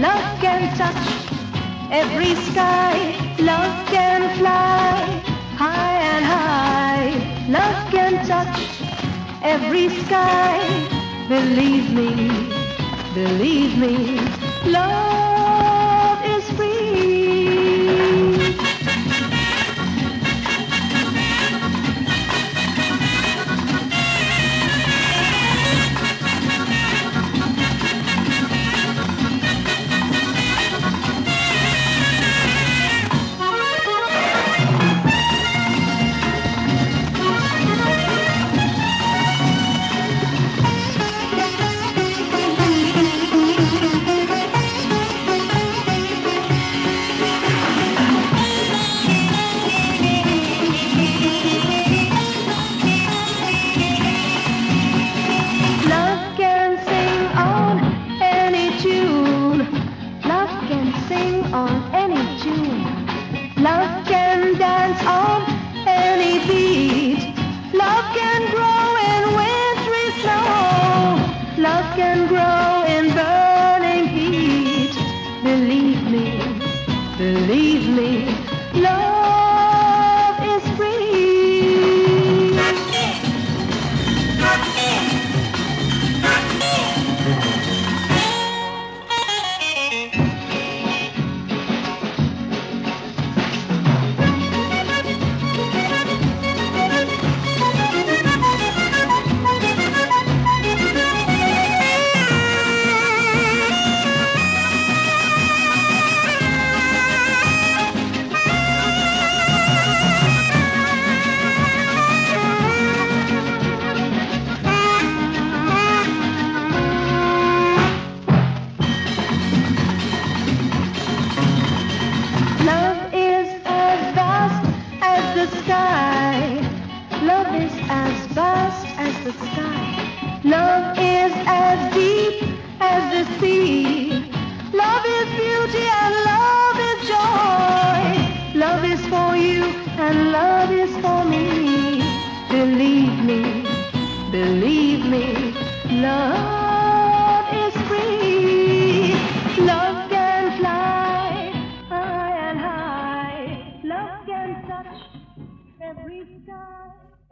Love can touch every sky. Love can fly high and high. Love can touch every sky. Believe me, love is free. Sing on any tune. Love can dance on any beat. Love can grow in wintry snow. Love can grow in burning heat. Believe me, love is free. Love is as vast as the sky. Love is as deep as the sea. Love is beauty and love is joy. Love is for you and love is for me. Believe me, love is free. Love can fly high and high. Love can touch every sky.